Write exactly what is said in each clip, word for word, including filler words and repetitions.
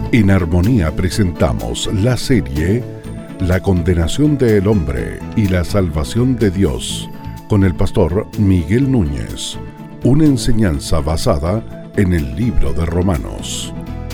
En Armonía presentamos la serie La condenación del hombre y la salvación de Dios con el pastor Miguel Núñez, una enseñanza basada en el libro de Romanos.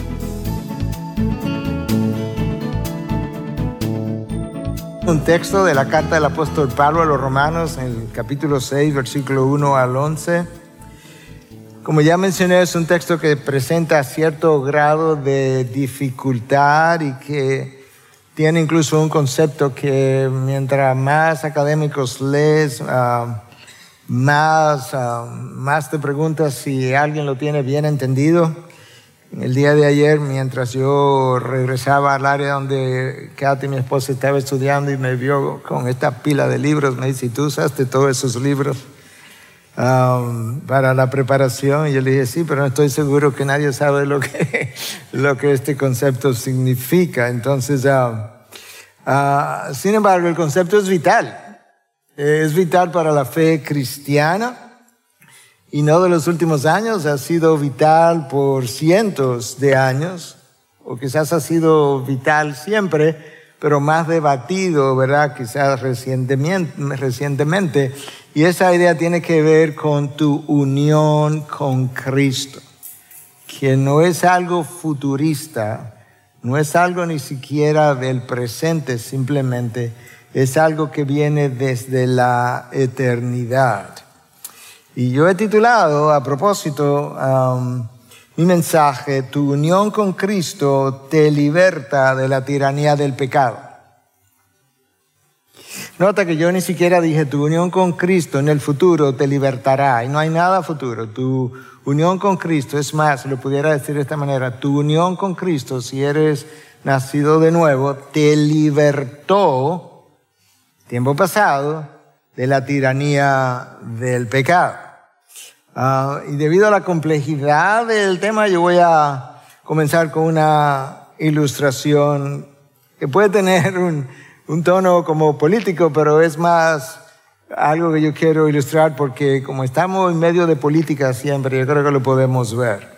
Un texto de la carta del apóstol Pablo a los Romanos, en el capítulo seis, versículo uno al once. Como ya mencioné, es un texto que presenta cierto grado de dificultad y que tiene incluso un concepto que mientras más académicos lees, uh, más, uh, más te preguntas si alguien lo tiene bien entendido. El día de ayer, mientras yo regresaba al área donde Katy, mi esposa, estaba estudiando y me vio con esta pila de libros, me dice, ¿tú usaste todos esos libros Um, para la preparación? Y yo le dije, sí, pero no estoy seguro que nadie sabe lo que, lo que este concepto significa. Entonces, uh, uh, sin embargo, el concepto es vital. Es vital para la fe cristiana y no de los últimos años, ha sido vital por cientos de años, o quizás ha sido vital siempre, pero más debatido, ¿verdad? Quizás recientemente, recientemente. Y esa idea tiene que ver con tu unión con Cristo, que no es algo futurista, no es algo ni siquiera del presente, simplemente es algo que viene desde la eternidad. Y yo he titulado, a propósito, um, mi mensaje, tu unión con Cristo te liberta de la tiranía del pecado. Nota que yo ni siquiera dije tu unión con Cristo en el futuro te libertará, y no hay nada futuro. Tu unión con Cristo, es más, lo pudiera decir de esta manera, tu unión con Cristo, si eres nacido de nuevo, te libertó, tiempo pasado, de la tiranía del pecado. Uh, y debido a la complejidad del tema, yo voy a comenzar con una ilustración que puede tener un, un tono como político, pero es más algo que yo quiero ilustrar porque como estamos en medio de política siempre, yo creo que lo podemos ver.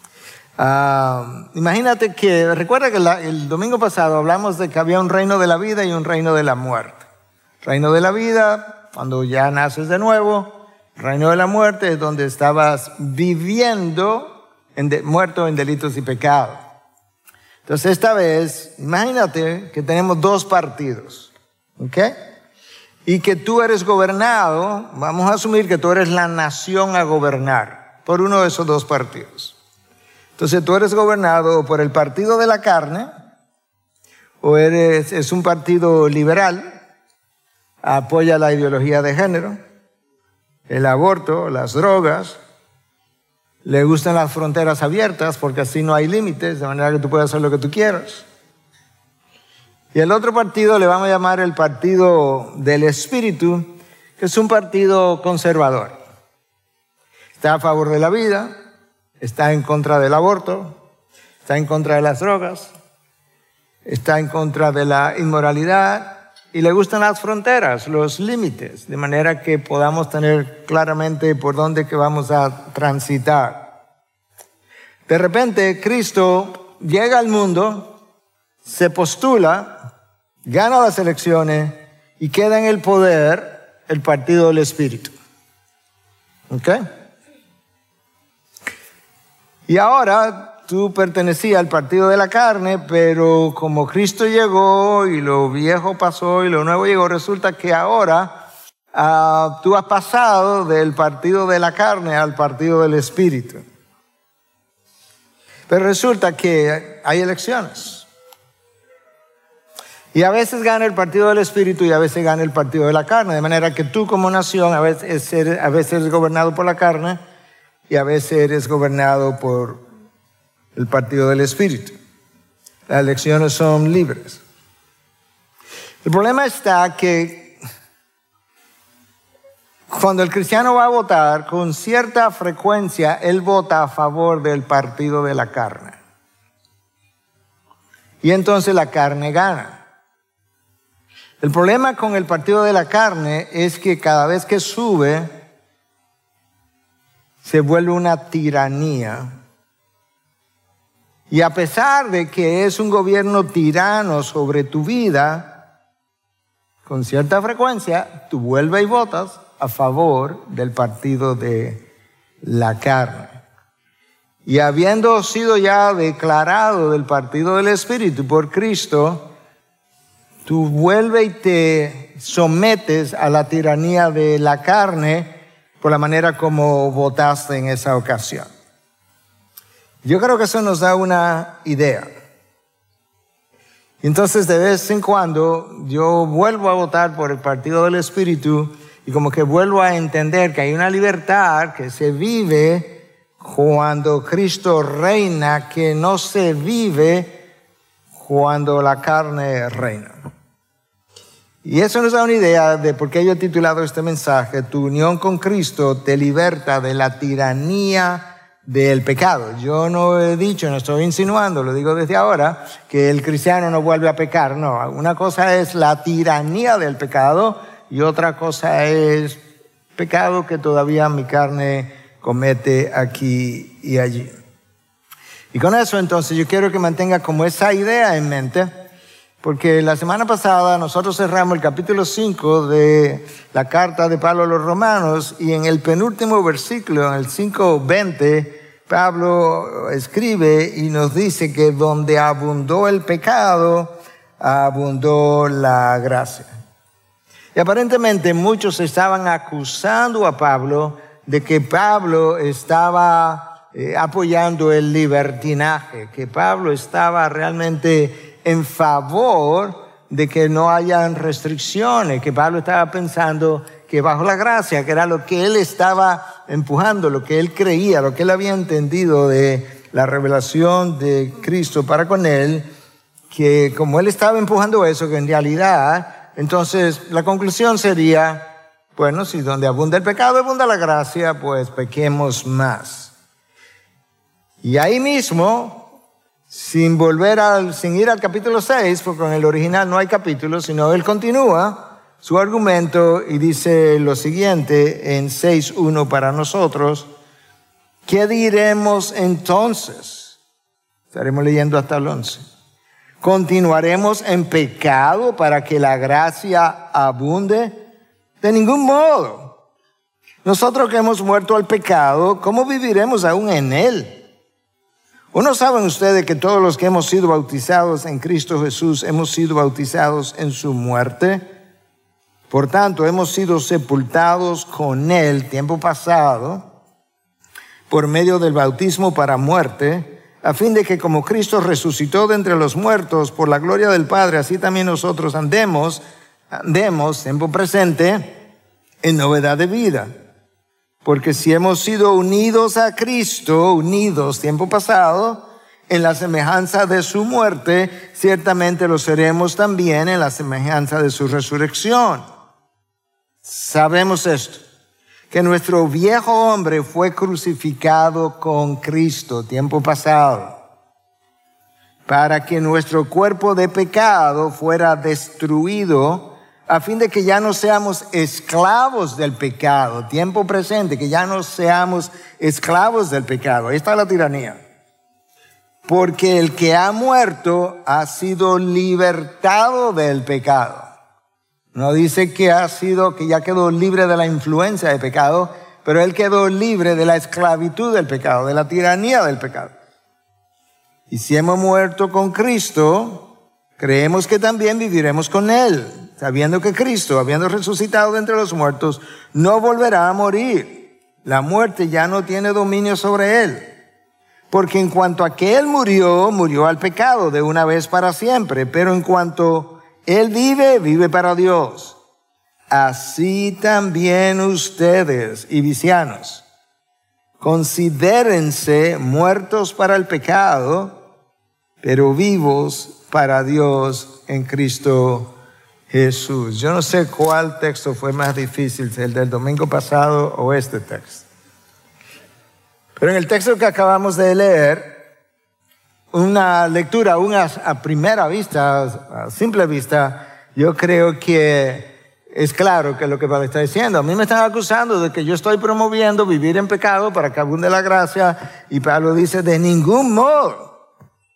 Uh, imagínate que, recuerda que la, el domingo pasado hablamos de que había un reino de la vida y un reino de la muerte. Reino de la vida, cuando ya naces de nuevo. Reino de la muerte es donde estabas viviendo, en de, muerto en delitos y pecados. Entonces esta vez, imagínate que tenemos dos partidos, ¿ok? Y que tú eres gobernado, vamos a asumir que tú eres la nación a gobernar por uno de esos dos partidos. Entonces tú eres gobernado por el partido de la carne, o eres, es un partido liberal, apoya la ideología de género, el aborto, las drogas, le gustan las fronteras abiertas porque así no hay límites, de manera que tú puedes hacer lo que tú quieras. Y el otro partido le vamos a llamar el partido del espíritu, que es un partido conservador. Está a favor de la vida, está en contra del aborto, está en contra de las drogas, está en contra de la inmoralidad, y le gustan las fronteras, los límites, de manera que podamos tener claramente por dónde que vamos a transitar. De repente, Cristo llega al mundo, se postula, gana las elecciones y queda en el poder el partido del Espíritu. ¿Ok? Y ahora tú pertenecías al partido de la carne, pero como Cristo llegó y lo viejo pasó y lo nuevo llegó, resulta que ahora uh, tú has pasado del partido de la carne al partido del Espíritu. Pero resulta que hay elecciones. Y a veces gana el partido del Espíritu y a veces gana el partido de la carne. De manera que tú como nación a veces eres, a veces eres gobernado por la carne y a veces eres gobernado por el partido del Espíritu. Las elecciones son libres. El problema está que cuando el cristiano va a votar, con cierta frecuencia, él vota a favor del partido de la carne. Y entonces la carne gana. El problema con el partido de la carne es que cada vez que sube, se vuelve una tiranía Y a pesar de que es un gobierno tirano sobre tu vida, con cierta frecuencia tú vuelves y votas a favor del partido de la carne. Y habiendo sido ya declarado del partido del Espíritu por Cristo, tú vuelves y te sometes a la tiranía de la carne por la manera como votaste en esa ocasión. Yo creo que eso nos da una idea. Entonces, de vez en cuando, yo vuelvo a votar por el partido del Espíritu y como que vuelvo a entender que hay una libertad que se vive cuando Cristo reina, que no se vive cuando la carne reina. Y eso nos da una idea de por qué yo he titulado este mensaje: tu unión con Cristo te liberta de la tiranía del pecado. Yo no he dicho, no estoy insinuando, lo digo desde ahora, que el cristiano no vuelve a pecar. No, una cosa es la tiranía del pecado y otra cosa es pecado que todavía mi carne comete aquí y allí. Y con eso entonces yo quiero que mantenga como esa idea en mente, porque la semana pasada nosotros cerramos el capítulo cinco de la carta de Pablo a los Romanos y en el penúltimo versículo, en el cinco veinte, Pablo escribe y nos dice que donde abundó el pecado, abundó la gracia. Y aparentemente muchos estaban acusando a Pablo de que Pablo estaba eh, apoyando el libertinaje, que Pablo estaba realmente en favor de que no hayan restricciones, que Pablo estaba pensando que bajo la gracia, que era lo que él estaba empujando, lo que él creía, lo que él había entendido de la revelación de Cristo para con él, que como él estaba empujando eso, que en realidad, entonces la conclusión sería, bueno, si donde abunda el pecado, abunda la gracia, pues pequemos más. Y ahí mismo, sin volver al, sin ir al capítulo seis, porque en el original no hay capítulo, sino él continúa su argumento y dice lo siguiente en seis uno para nosotros: ¿qué diremos entonces? Estaremos leyendo hasta el once. ¿Continuaremos en pecado para que la gracia abunde? De ningún modo. Nosotros que hemos muerto al pecado, ¿cómo viviremos aún en él? ¿O no saben ustedes que todos los que hemos sido bautizados en Cristo Jesús hemos sido bautizados en su muerte? Por tanto, hemos sido sepultados con él, tiempo pasado, por medio del bautismo para muerte, a fin de que como Cristo resucitó de entre los muertos por la gloria del Padre, así también nosotros andemos, andemos, tiempo presente, en novedad de vida. Porque si hemos sido unidos a Cristo, unidos tiempo pasado, en la semejanza de su muerte, ciertamente lo seremos también en la semejanza de su resurrección. Sabemos esto, que nuestro viejo hombre fue crucificado con Cristo tiempo pasado, para que nuestro cuerpo de pecado fuera destruido, a fin de que ya no seamos esclavos del pecado, tiempo presente, que ya no seamos esclavos del pecado. Ahí está la tiranía. Porque el que ha muerto ha sido libertado del pecado. No dice que ha sido, que ya quedó libre de la influencia del pecado, pero él quedó libre de la esclavitud del pecado, de la tiranía del pecado. Y si hemos muerto con Cristo, creemos que también viviremos con él, sabiendo que Cristo, habiendo resucitado de entre los muertos, no volverá a morir. La muerte ya no tiene dominio sobre él. Porque en cuanto a que él murió, murió al pecado de una vez para siempre. Pero en cuanto él vive, vive para Dios. Así también ustedes, ibicianos, considérense muertos para el pecado, pero vivos para Dios en Cristo Jesús. Yo no sé cuál texto fue más difícil, el del domingo pasado o este texto. Pero en el texto que acabamos de leer, una lectura, una a primera vista, a simple vista, yo creo que es claro que es lo que Pablo está diciendo. A mí me están acusando de que yo estoy promoviendo vivir en pecado para que abunde la gracia, y Pablo dice, de ningún modo.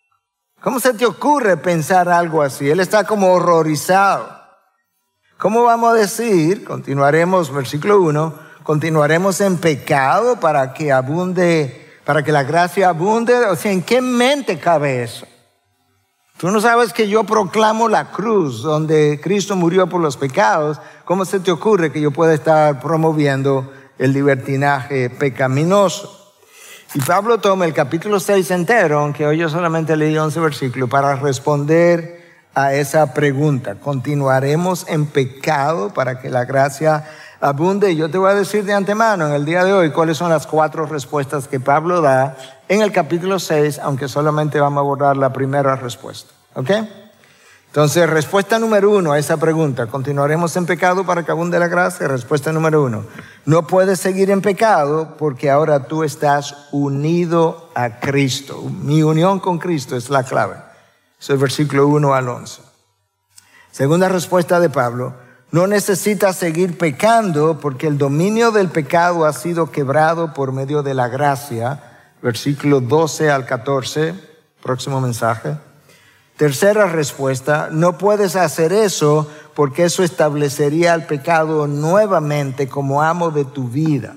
¿Cómo se te ocurre pensar algo así? Él está como horrorizado. ¿Cómo vamos a decir? Continuaremos, versículo uno, continuaremos en pecado para que abunde, para que la gracia abunde. O sea, ¿en qué mente cabe eso? Tú no sabes que yo proclamo la cruz donde Cristo murió por los pecados. ¿Cómo se te ocurre que yo pueda estar promoviendo el libertinaje pecaminoso? Y Pablo toma el capítulo seis entero, aunque hoy yo solamente leí once versículos, para responder a esa pregunta. ¿Continuaremos en pecado para que la gracia abunde? Y yo te voy a decir de antemano en el día de hoy cuáles son las cuatro respuestas que Pablo da en el capítulo seis, aunque solamente vamos a abordar la primera respuesta. ¿Ok? Entonces, respuesta número uno a esa pregunta, ¿continuaremos en pecado para que abunde la gracia? Respuesta número uno, no puedes seguir en pecado porque ahora tú estás unido a Cristo. Mi unión con Cristo es la clave. Eso es versículo uno al once. Segunda respuesta de Pablo, no necesitas seguir pecando porque el dominio del pecado ha sido quebrado por medio de la gracia. Versículo doce al catorce, próximo mensaje. Tercera respuesta, no puedes hacer eso porque eso establecería al pecado nuevamente como amo de tu vida.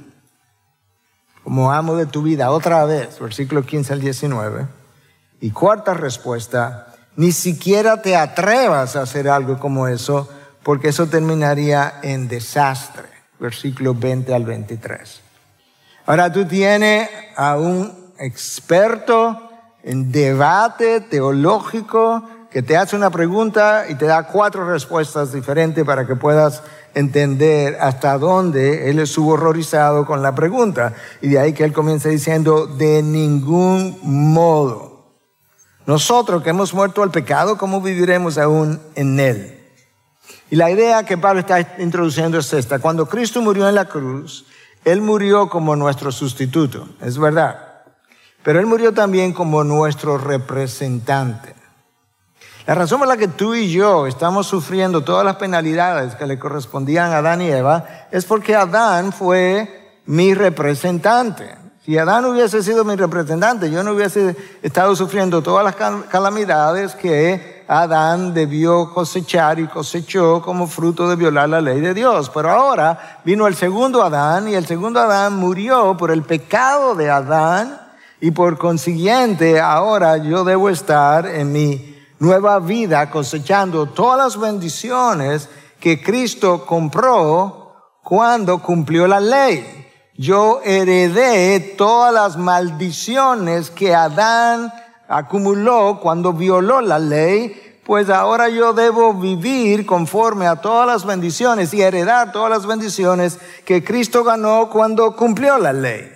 Como amo de tu vida, otra vez, versículo quince al diecinueve. Y cuarta respuesta, ni siquiera te atrevas a hacer algo como eso porque eso terminaría en desastre. Versículo veinte al veintitrés. Ahora tú tienes a un experto en debate teológico que te hace una pregunta y te da cuatro respuestas diferentes para que puedas entender hasta dónde él estuvo horrorizado con la pregunta. Y de ahí que él comienza diciendo, de ningún modo. Nosotros que hemos muerto al pecado, ¿cómo viviremos aún en él? Y la idea que Pablo está introduciendo es esta. Cuando Cristo murió en la cruz, él murió como nuestro sustituto, es verdad. Pero él murió también como nuestro representante. La razón por la que tú y yo estamos sufriendo todas las penalidades que le correspondían a Adán y Eva es porque Adán fue mi representante. Si Adán hubiese sido mi representante, yo no hubiese estado sufriendo todas las calamidades que Adán debió cosechar y cosechó como fruto de violar la ley de Dios. Pero ahora vino el segundo Adán y el segundo Adán murió por el pecado de Adán. Y por consiguiente, ahora yo debo estar en mi nueva vida cosechando todas las bendiciones que Cristo compró cuando cumplió la ley. Yo heredé todas las maldiciones que Adán acumuló cuando violó la ley, pues ahora yo debo vivir conforme a todas las bendiciones y heredar todas las bendiciones que Cristo ganó cuando cumplió la ley.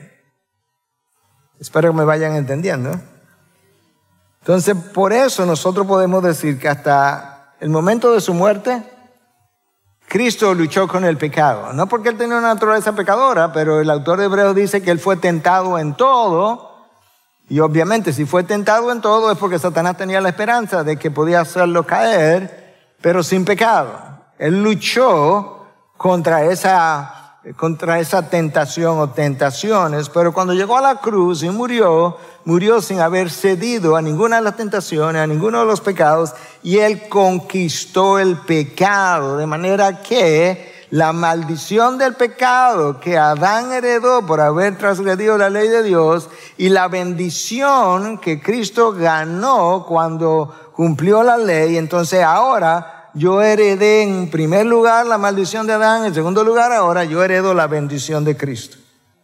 Espero que me vayan entendiendo. Entonces, por eso nosotros podemos decir que hasta el momento de su muerte, Cristo luchó con el pecado. No porque él tenía una naturaleza pecadora, pero el autor de Hebreos dice que él fue tentado en todo. Y obviamente, si fue tentado en todo es porque Satanás tenía la esperanza de que podía hacerlo caer, pero sin pecado. Él luchó contra esa contra esa tentación o tentaciones, pero cuando llegó a la cruz y murió, murió sin haber cedido a ninguna de las tentaciones, a ninguno de los pecados, y él conquistó el pecado, de manera que la maldición del pecado que Adán heredó por haber transgredido la ley de Dios y la bendición que Cristo ganó cuando cumplió la ley, entonces ahora yo heredé en primer lugar la maldición de Adán, en segundo lugar ahora yo heredo la bendición de Cristo.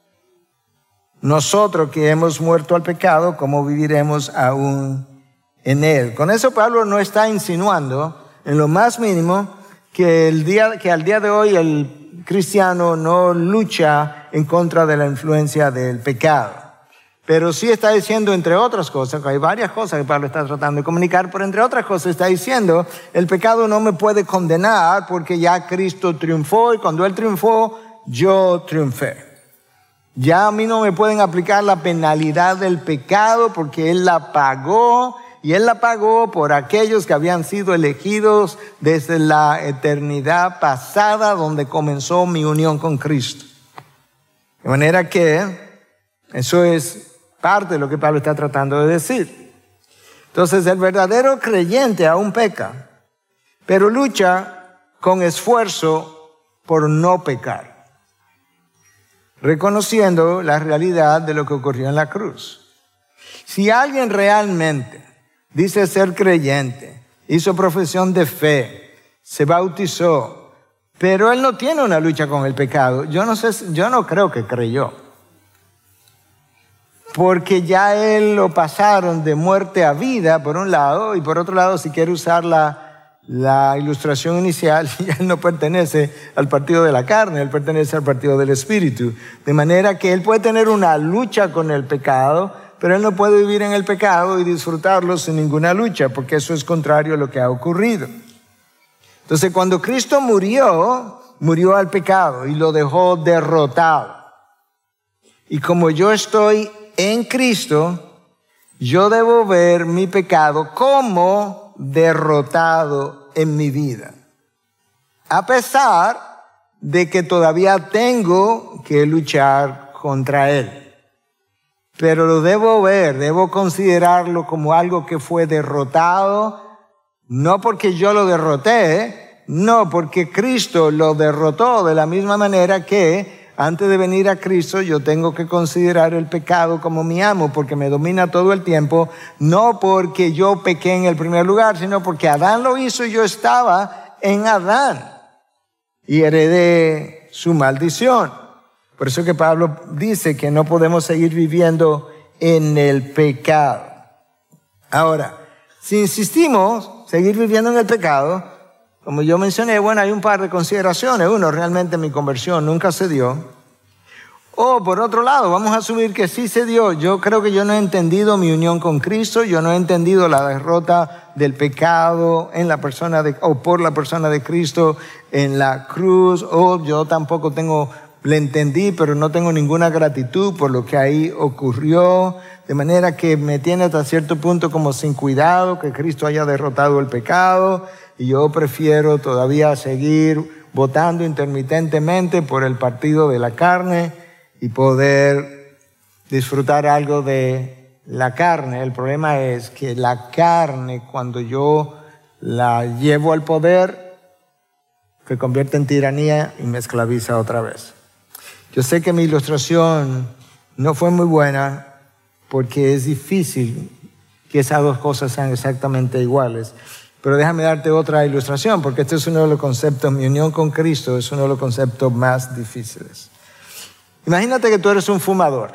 Nosotros que hemos muerto al pecado, ¿cómo viviremos aún en él? Con eso Pablo no está insinuando en lo más mínimo que, el día, que al día de hoy el cristiano no lucha en contra de la influencia del pecado. Pero sí está diciendo, entre otras cosas, que hay varias cosas que Pablo está tratando de comunicar, pero entre otras cosas está diciendo, el pecado no me puede condenar porque ya Cristo triunfó y cuando Él triunfó, yo triunfé. Ya a mí no me pueden aplicar la penalidad del pecado porque Él la pagó y Él la pagó por aquellos que habían sido elegidos desde la eternidad pasada donde comenzó mi unión con Cristo. De manera que eso es parte de lo que Pablo está tratando de decir. Entonces el verdadero creyente aún peca, pero lucha con esfuerzo por no pecar, reconociendo la realidad de lo que ocurrió en la cruz. Si alguien realmente dice ser creyente, hizo profesión de fe, se bautizó, pero él no tiene una lucha con el pecado, yo no sé, yo no creo que creyó. Porque ya él lo pasaron de muerte a vida, por un lado, y por otro lado, si quiere usar la, la ilustración inicial, ya él no pertenece al partido de la carne, él pertenece al partido del Espíritu. De manera que él puede tener una lucha con el pecado, pero él no puede vivir en el pecado y disfrutarlo sin ninguna lucha, porque eso es contrario a lo que ha ocurrido. Entonces, cuando Cristo murió, murió al pecado y lo dejó derrotado. Y como yo estoy en Cristo, yo debo ver mi pecado como derrotado en mi vida. A pesar de que todavía tengo que luchar contra él. Pero lo debo ver, debo considerarlo como algo que fue derrotado, no porque yo lo derroté, no porque Cristo lo derrotó, de la misma manera que antes de venir a Cristo, yo tengo que considerar el pecado como mi amo, porque me domina todo el tiempo, no porque yo pequé en el primer lugar, sino porque Adán lo hizo y yo estaba en Adán y heredé su maldición. Por eso que Pablo dice que no podemos seguir viviendo en el pecado. Ahora, si insistimos en seguir viviendo en el pecado, como yo mencioné, bueno, hay un par de consideraciones. Uno, realmente mi conversión nunca se dio. O por otro lado, vamos a asumir que sí se dio. Yo creo que yo no he entendido mi unión con Cristo. Yo no he entendido la derrota del pecado en la persona de, o por la persona de Cristo en la cruz. O yo tampoco tengo, le entendí, pero no tengo ninguna gratitud por lo que ahí ocurrió. De manera que me tiene hasta cierto punto como sin cuidado que Cristo haya derrotado el pecado. Y yo prefiero todavía seguir votando intermitentemente por el partido de la carne y poder disfrutar algo de la carne. El problema es que la carne, cuando yo la llevo al poder, se convierte en tiranía y me esclaviza otra vez. Yo sé que mi ilustración no fue muy buena porque es difícil que esas dos cosas sean exactamente iguales. Pero déjame darte otra ilustración, porque este es uno de los conceptos, mi unión con Cristo es uno de los conceptos más difíciles. Imagínate que tú eres un fumador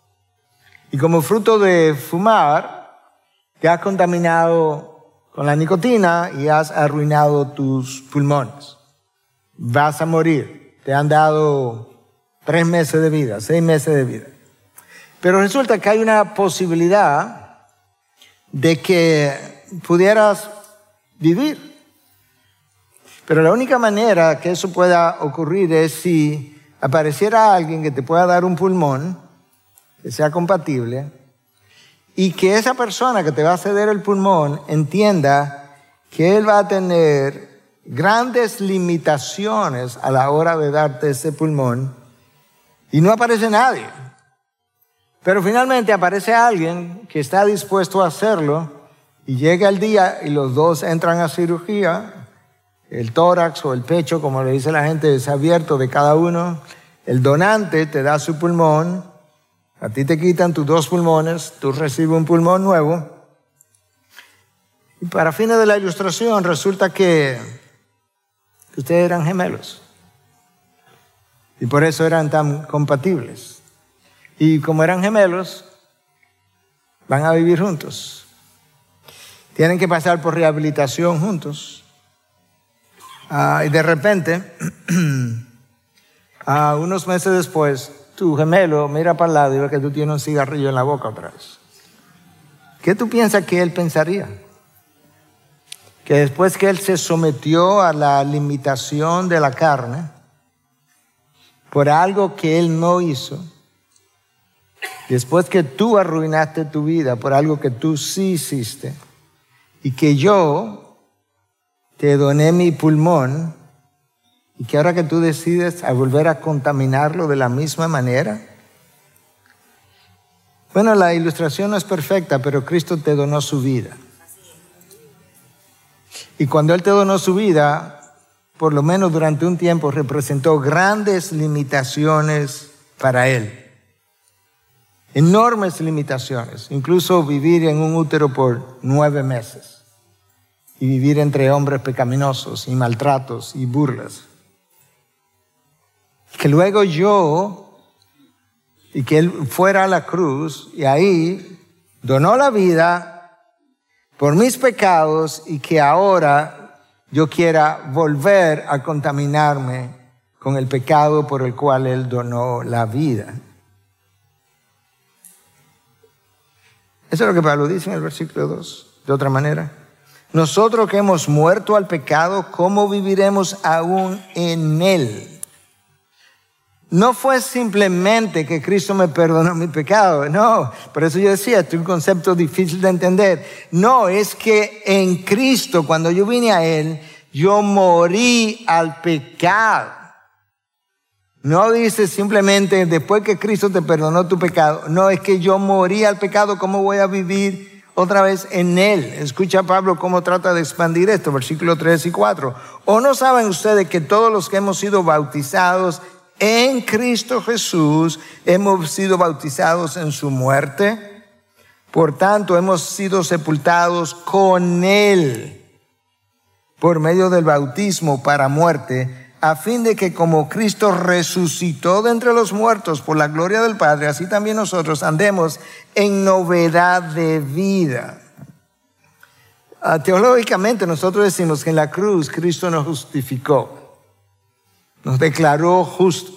y como fruto de fumar te has contaminado con la nicotina y has arruinado tus pulmones. Vas a morir. Te han dado tres meses de vida, seis meses de vida. Pero resulta que hay una posibilidad de que pudieras vivir. Pero la única manera que eso pueda ocurrir es si apareciera alguien que te pueda dar un pulmón que sea compatible y que esa persona que te va a ceder el pulmón entienda que él va a tener grandes limitaciones a la hora de darte ese pulmón y no aparece nadie. Pero finalmente aparece alguien que está dispuesto a hacerlo y llega el día y los dos entran a cirugía. El tórax o el pecho, como le dice la gente, es abierto de cada uno. El donante te da su pulmón. A ti te quitan tus dos pulmones. Tú recibes un pulmón nuevo. Y para fines de la ilustración resulta que ustedes eran gemelos. Y por eso eran tan compatibles. Y como eran gemelos, van a vivir juntos. Tienen que pasar por rehabilitación juntos. Uh, y de repente, uh, unos meses después, tu gemelo mira para el lado y ve que tú tienes un cigarrillo en la boca otra vez. ¿Qué tú piensas que él pensaría? Que después que él se sometió a la limitación de la carne, por algo que él no hizo, después que tú arruinaste tu vida por algo que tú sí hiciste, y que yo te doné mi pulmón y que ahora que tú decides a volver a contaminarlo de la misma manera. Bueno, la ilustración no es perfecta, pero Cristo te donó su vida. Y cuando Él te donó su vida, por lo menos durante un tiempo, representó grandes limitaciones para Él. Enormes limitaciones. Incluso vivir en un útero por nueve meses. Y vivir entre hombres pecaminosos y maltratos y burlas. Que luego yo, y que Él fuera a la cruz, y ahí donó la vida por mis pecados, y que ahora yo quiera volver a contaminarme con el pecado por el cual Él donó la vida. Eso es lo que Pablo dice en el versículo dos, de otra manera. Nosotros que hemos muerto al pecado, ¿cómo viviremos aún en él? No fue simplemente que Cristo me perdonó mi pecado, no. Por eso yo decía, este es un concepto difícil de entender. No, es que en Cristo, cuando yo vine a Él, yo morí al pecado. No dice simplemente después que Cristo te perdonó tu pecado. No, es que yo morí al pecado, ¿cómo voy a vivir otra vez en Él? Escucha a Pablo cómo trata de expandir esto, versículos tres y cuatro. ¿O no saben ustedes que todos los que hemos sido bautizados en Cristo Jesús, hemos sido bautizados en su muerte? Por tanto, hemos sido sepultados con Él por medio del bautismo para muerte, a fin de que como Cristo resucitó de entre los muertos por la gloria del Padre, así también nosotros andemos en novedad de vida. Uh, teológicamente nosotros decimos que en la cruz Cristo nos justificó. Nos declaró justos.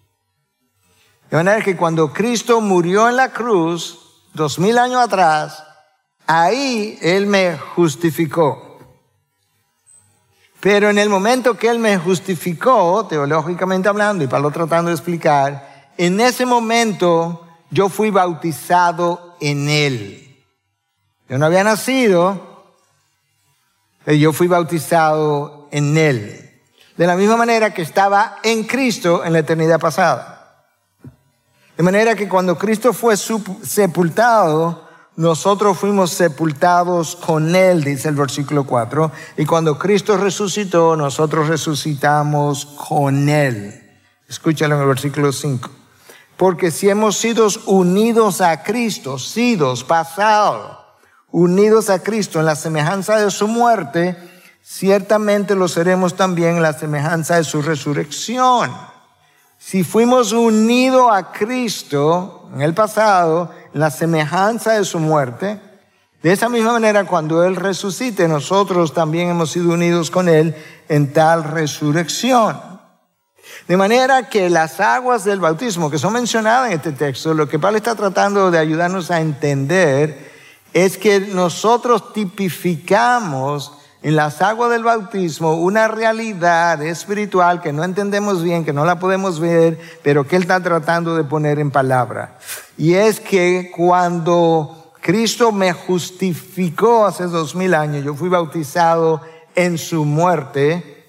De manera que cuando Cristo murió en la cruz, dos mil años atrás, ahí Él me justificó. Pero en el momento que Él me justificó, teológicamente hablando, y Pablo tratando de explicar, en ese momento yo fui bautizado en Él. Yo no había nacido, pero yo fui bautizado en Él. De la misma manera que estaba en Cristo en la eternidad pasada. De manera que cuando Cristo fue sepultado, nosotros fuimos sepultados con Él, dice el versículo cuatro. Y cuando Cristo resucitó, nosotros resucitamos con Él. Escúchalo en el versículo cinco. Porque si hemos sido unidos a Cristo, sidos, pasado, unidos a Cristo en la semejanza de su muerte, ciertamente lo seremos también en la semejanza de su resurrección. Si fuimos unidos a Cristo en el pasado, en la semejanza de su muerte, de esa misma manera cuando Él resucite, nosotros también hemos sido unidos con Él en tal resurrección. De manera que las aguas del bautismo que son mencionadas en este texto, lo que Pablo está tratando de ayudarnos a entender es que nosotros tipificamos en las aguas del bautismo una realidad espiritual que no entendemos bien, que no la podemos ver, pero que Él está tratando de poner en palabra. Y es que cuando Cristo me justificó hace dos mil años, yo fui bautizado en su muerte,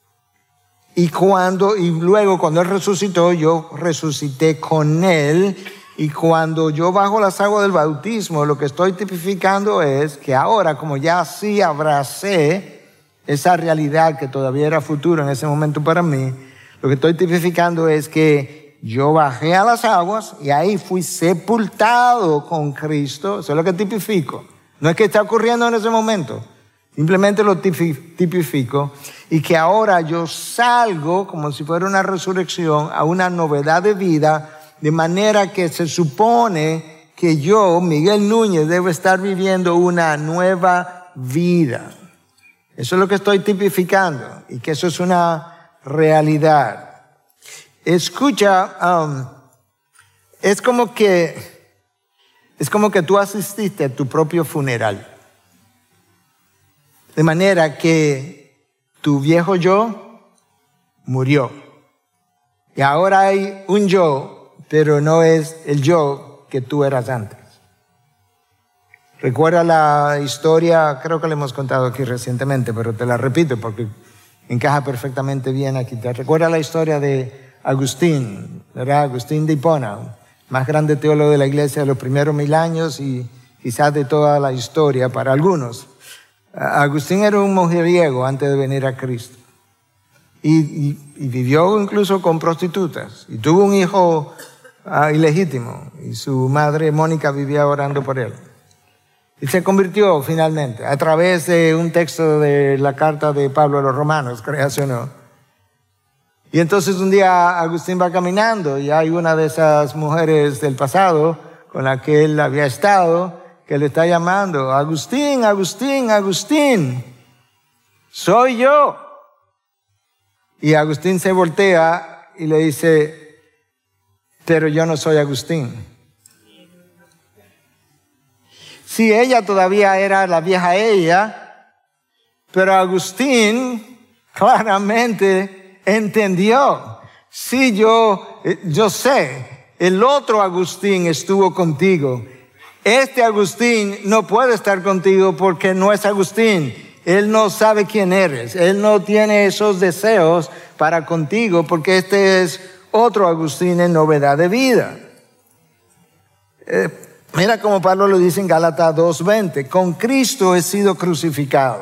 y cuando, y luego cuando Él resucitó, yo resucité con Él. Y cuando yo bajo las aguas del bautismo, lo que estoy tipificando es que ahora, como ya sí abracé esa realidad que todavía era futuro en ese momento para mí, lo que estoy tipificando es que yo bajé a las aguas y ahí fui sepultado con Cristo. Eso es lo que tipifico. No es que está ocurriendo en ese momento. Simplemente lo tipifico. Y que ahora yo salgo, como si fuera una resurrección, a una novedad de vida. De manera que se supone que yo, Miguel Núñez, debo estar viviendo una nueva vida. Eso es lo que estoy tipificando y que eso es una realidad. Escucha, um, es como que, es como que tú asististe a tu propio funeral. De manera que tu viejo yo murió. Y ahora hay un yo, pero no es el yo que tú eras antes. Recuerda la historia, creo que la hemos contado aquí recientemente, pero te la repito porque encaja perfectamente bien aquí. ¿Te recuerda la historia de Agustín, ¿verdad? Agustín de Hipona, más grande teólogo de la iglesia de los primeros mil años y quizás de toda la historia para algunos. Agustín era un mujeriego antes de venir a Cristo. Y, y, y vivió incluso con prostitutas. Y tuvo un hijo uh, ilegítimo. Y su madre, Mónica, vivía orando por él. Y se convirtió finalmente a través de un texto de la carta de Pablo a los Romanos, créase o no. Y entonces un día Agustín va caminando y hay una de esas mujeres del pasado con la que él había estado que le está llamando: Agustín, Agustín, Agustín, soy yo. Y Agustín se voltea y le dice: pero yo no soy Agustín. Sí, ella todavía era la vieja ella, pero Agustín claramente entendió. Sí, yo, yo sé, el otro Agustín estuvo contigo. Este Agustín no puede estar contigo porque no es Agustín. Él no sabe quién eres. Él no tiene esos deseos para contigo porque este es otro Agustín en novedad de vida. Eh, Mira como Pablo lo dice en Gálatas dos veinte. Con Cristo he sido crucificado.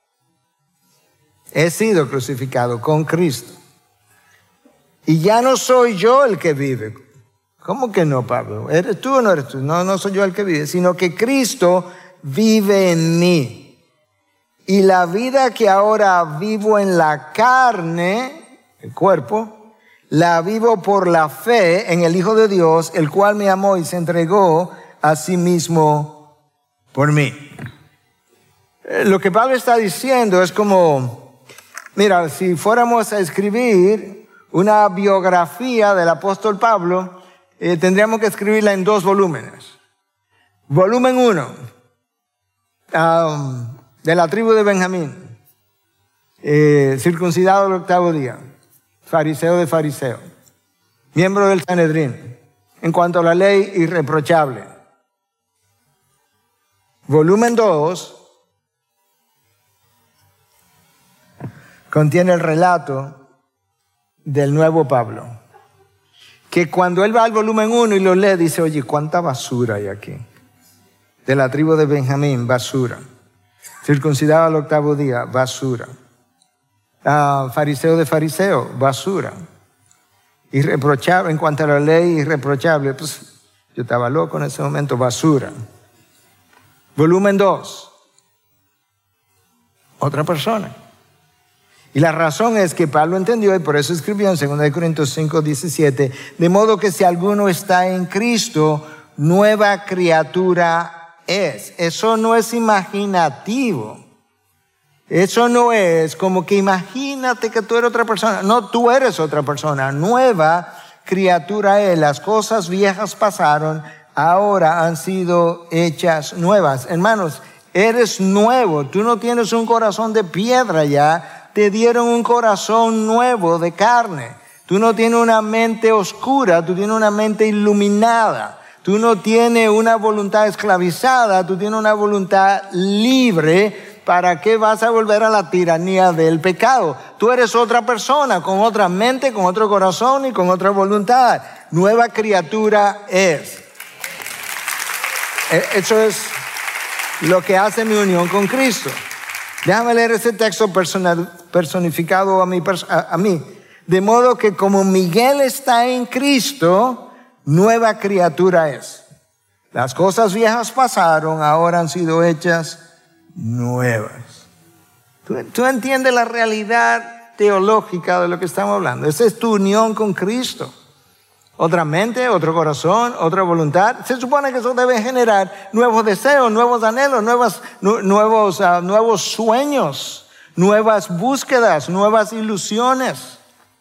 He sido crucificado con Cristo. Y ya no soy yo el que vive. ¿Cómo que no, Pablo? ¿Eres tú o no eres tú? No, no soy yo el que vive, sino que Cristo vive en mí. Y la vida que ahora vivo en la carne, el cuerpo, la vivo por la fe en el Hijo de Dios, el cual me amó y se entregó a sí mismo por mí. Lo que Pablo está diciendo es como, mira, si fuéramos a escribir una biografía del apóstol Pablo, eh, tendríamos que escribirla en dos volúmenes. Volumen uno, um, de la tribu de Benjamín, eh, circuncidado al octavo día, fariseo de fariseo, miembro del Sanedrín, en cuanto a la ley, irreprochable. Volumen dos contiene el relato del nuevo Pablo, que cuando él va al volumen uno y lo lee, dice: oye, ¿cuánta basura hay aquí? De la tribu de Benjamín, basura. Circuncidado al octavo día, basura. Ah, fariseo de fariseo, basura. Irreprochable, en cuanto a la ley, irreprochable. Pues yo estaba loco en ese momento, basura. Volumen dos, otra persona. Y la razón es que Pablo entendió, y por eso escribió en segunda de Corintios cinco diecisiete, de modo que si alguno está en Cristo, nueva criatura es. Eso no es imaginativo. Eso no es como que imagínate que tú eres otra persona. No, tú eres otra persona. Nueva criatura es. Las cosas viejas pasaron, ahora han sido hechas nuevas. Hermanos, eres nuevo. Tú no tienes un corazón de piedra ya. Te dieron un corazón nuevo de carne. Tú no tienes una mente oscura. Tú tienes una mente iluminada. Tú no tienes una voluntad esclavizada. Tú tienes una voluntad libre. ¿Para qué vas a volver a la tiranía del pecado? Tú eres otra persona, con otra mente, con otro corazón y con otra voluntad. Nueva criatura es. Eso es lo que hace mi unión con Cristo. Déjame leer ese texto personal, personificado a mí, a, a mí. De modo que como Miguel está en Cristo, nueva criatura es. Las cosas viejas pasaron, ahora han sido hechas nuevas. ¿Tú, tú entiendes la realidad teológica de lo que estamos hablando? Esa es tu unión con Cristo. Otra mente, otro corazón, otra voluntad. Se supone que eso debe generar nuevos deseos, nuevos anhelos, nuevas, nu, nuevos, uh, nuevos sueños, nuevas búsquedas, nuevas ilusiones.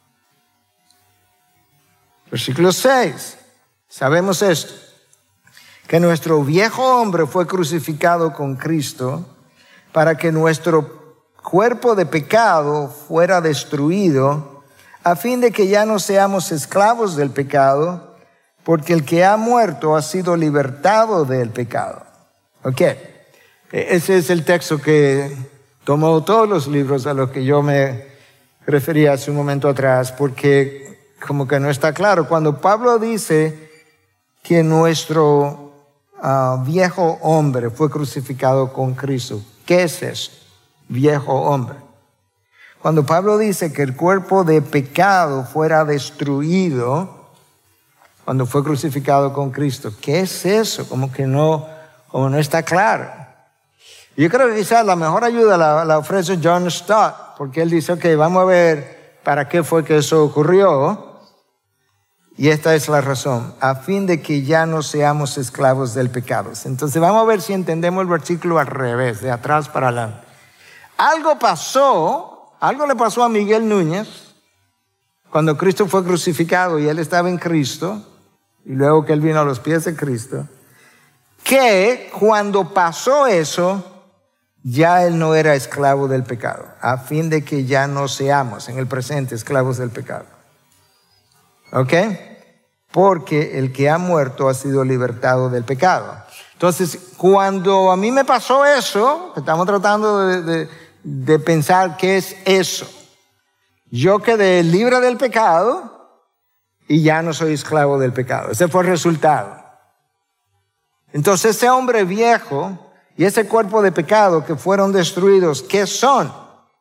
Versículo seis. Sabemos esto, que nuestro viejo hombre fue crucificado con Cristo para que nuestro cuerpo de pecado fuera destruido, a fin de que ya no seamos esclavos del pecado, porque el que ha muerto ha sido libertado del pecado. Ok, ese es el texto que tomó todos los libros a los que yo me refería hace un momento atrás, porque como que no está claro. Cuando Pablo dice que nuestro uh, viejo hombre fue crucificado con Cristo, ¿Qué es eso? Viejo hombre. Cuando Pablo dice que el cuerpo de pecado fuera destruido cuando fue crucificado con Cristo, ¿qué es eso? Como que no, como no está claro. Yo creo que quizás la mejor ayuda la, la ofrece John Stott, porque él dice, ok, vamos a ver para qué fue que eso ocurrió. Y esta es la razón, a fin de que ya no seamos esclavos del pecado. Entonces vamos a ver si entendemos el versículo al revés, de atrás para adelante. Algo pasó... Algo le pasó a Miguel Núñez cuando Cristo fue crucificado y él estaba en Cristo, y luego que él vino a los pies de Cristo, que cuando pasó eso, ya él no era esclavo del pecado, a fin de que ya no seamos en el presente esclavos del pecado. ¿Ok? Porque el que ha muerto ha sido libertado del pecado. Entonces, cuando a mí me pasó eso, estamos tratando de... de de pensar qué es eso. Yo quedé libre del pecado y ya no soy esclavo del pecado. Ese fue el resultado. Entonces ese hombre viejo y ese cuerpo de pecado que fueron destruidos, ¿qué son?